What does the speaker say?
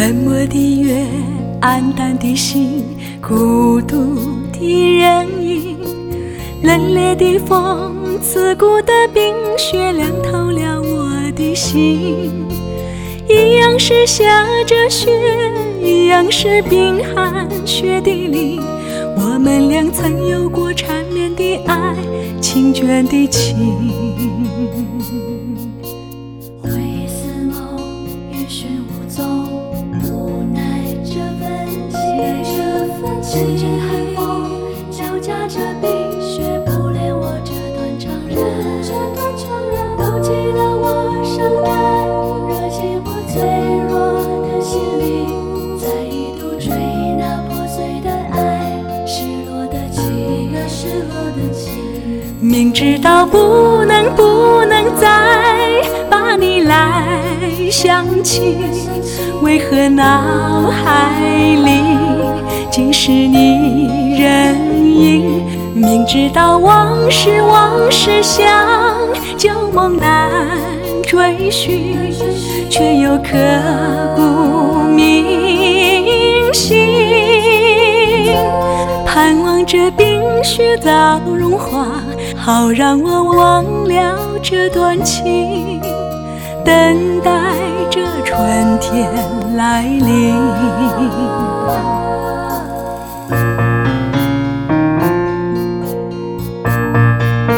冷漠的月，黯淡的心，孤独的人影，冷冽的风，刺骨的冰雪，凉透了我的心。一样是下着雪，一样是冰寒雪地里，我们俩曾有过缠绵的爱，情眷的情。 灰似梦，余寻无踪，无奈这份情。阵阵寒风，交加着冰雪，不恋我这段长人。勾起了我伤感，热起我脆弱的心灵，再一度追那破碎的爱，失落的情。 明知道不能再把你来想起，为何脑海里尽是你人影？明知道往事像旧梦难追寻，却又刻骨铭心。盼望着冰雪早融化，好让我忘了这段情，等待着春天来临。